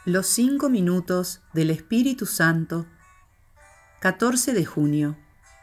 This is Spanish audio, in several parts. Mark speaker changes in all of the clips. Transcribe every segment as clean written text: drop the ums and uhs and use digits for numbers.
Speaker 1: Los 5 minutos del Espíritu Santo, 14 de junio.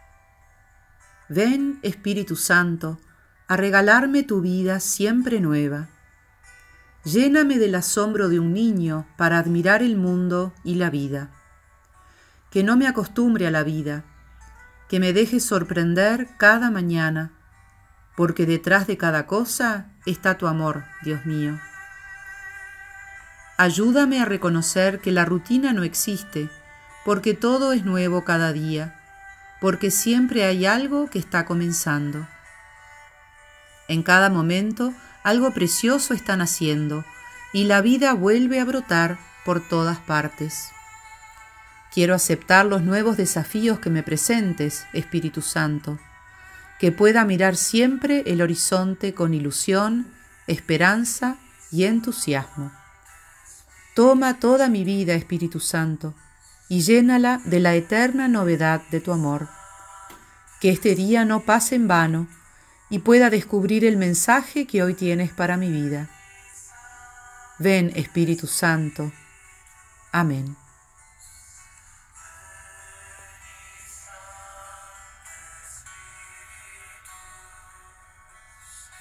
Speaker 1: Ven, Espíritu Santo, a regalarme tu vida siempre nueva. Lléname del asombro de un niño para admirar el mundo y la vida. Que no me acostumbre a la vida, que me deje sorprender cada mañana, porque detrás de cada cosa está tu amor, Dios mío. Ayúdame a reconocer que la rutina no existe, porque todo es nuevo cada día, porque siempre hay algo que está comenzando. En cada momento algo precioso está naciendo y la vida vuelve a brotar por todas partes. Quiero aceptar los nuevos desafíos que me presentes, Espíritu Santo, que pueda mirar siempre el horizonte con ilusión, esperanza y entusiasmo. Toma toda mi vida, Espíritu Santo, y llénala de la eterna novedad de tu amor. Que este día no pase en vano y pueda descubrir el mensaje que hoy tienes para mi vida. Ven, Espíritu Santo. Amén.